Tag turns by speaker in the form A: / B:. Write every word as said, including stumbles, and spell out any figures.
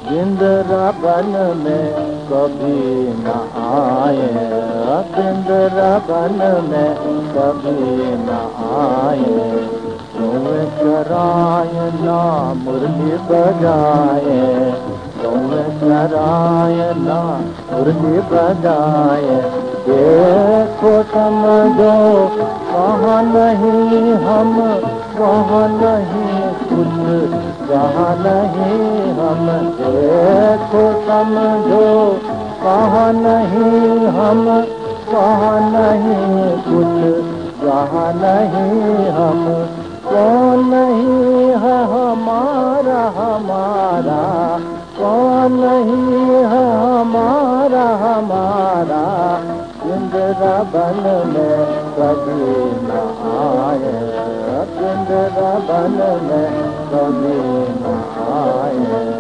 A: वृंदावन में कभी न आए, वृंदावन में कभी न आए। गौं चराए ना मुरली बजाए, गौं चराए ना मुरली बजाए। देखो समझो वहाँ नहीं हम, वहाँ नहीं कुछ, वहाँ नहीं हम। देखो समझो वहाँ नहीं हम, वहाँ नहीं कुछ, वहाँ नहीं हम। कौन नहीं है हमारा हमारा, कौन नहीं है हमारा हमारा। वृंदावन में कभी न आए, वृंदावन में कभी न आए।